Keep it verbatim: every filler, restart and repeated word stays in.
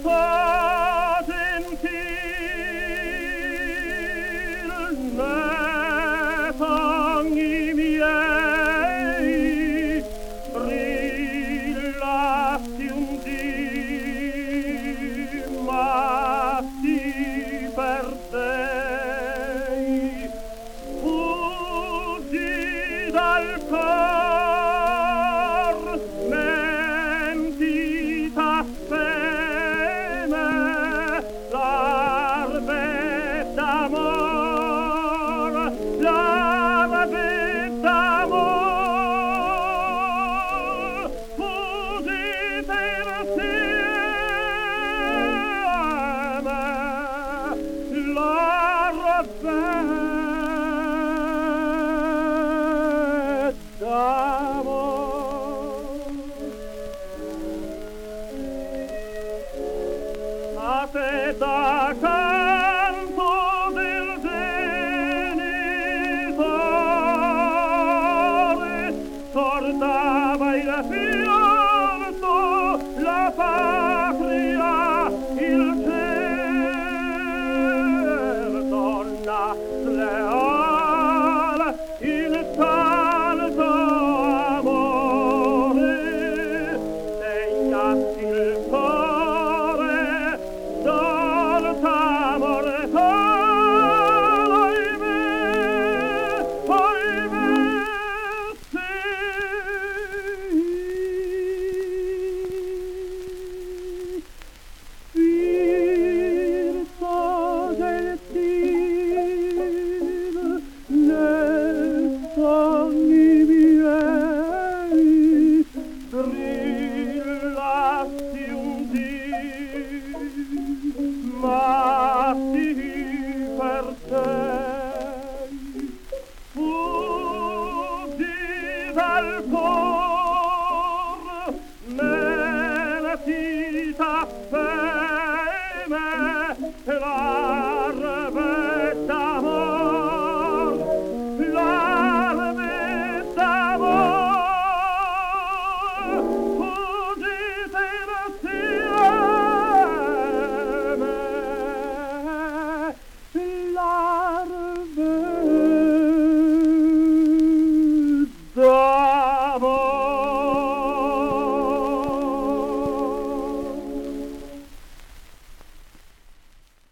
Da canto del genitore portava il fianco la patria, il cielo, donna leale, il santo amore, segnati il cuore dal t'amore, ahimè, ahimè, sì. Spirito gentile, nei sogni miei, brillasti un dì, ma sì per te. Fuggi dal cor, menati t'affetta.